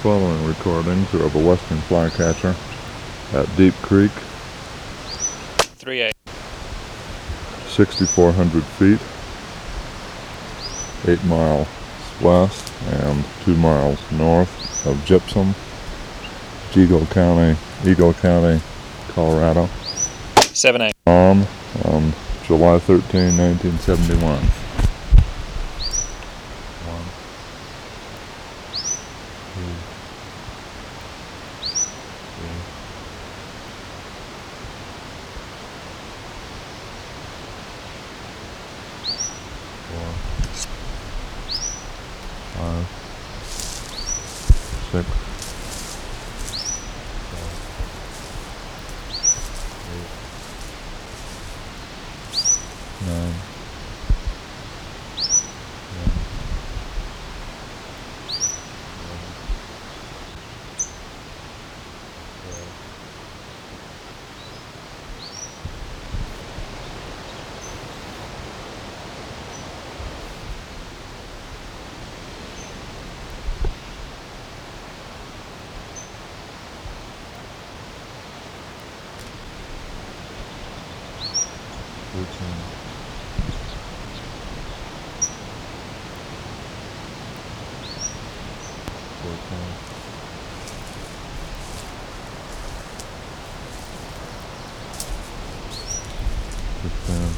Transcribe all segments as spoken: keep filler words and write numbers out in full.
following recordings are of a western flycatcher at Deep Creek, three eight. sixty-four hundred feet, eight miles west and two miles north of Gypsum, Eagle County, Eagle County, Colorado. seven eight. On, on July thirteenth, nineteen seventy-one. One, two, three, four, five, six, seven, eight, nine, ten, eleven, twelve, thirteen, fourteen, fifteen,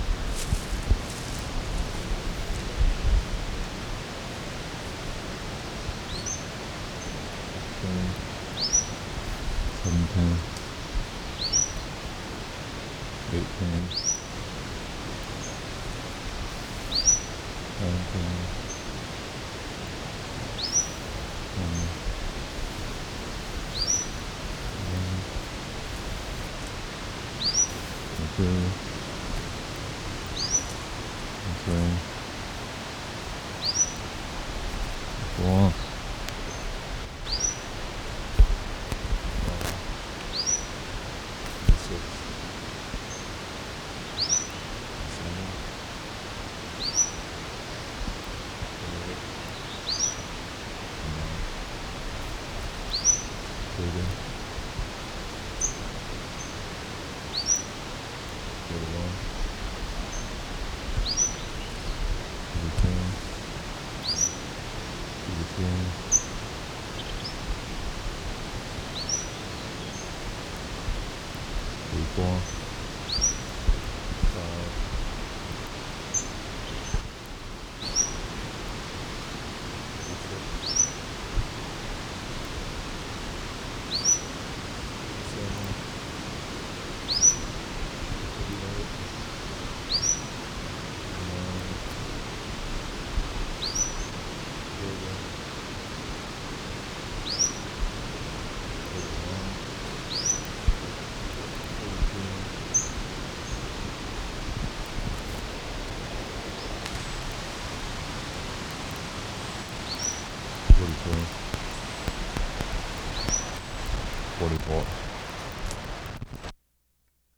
sixteen, seventeen, eighteen, nineteen, twenty, twenty-one, twenty-two, twenty-three, twenty-four, thirty, thirty-one, thirty-two, thirty-three, thirty-four, thirty-five, thirty-six, thirty-seven, thirty-eight, thirty-nine, forty, forty-one, forty-two, forty-three, forty-four.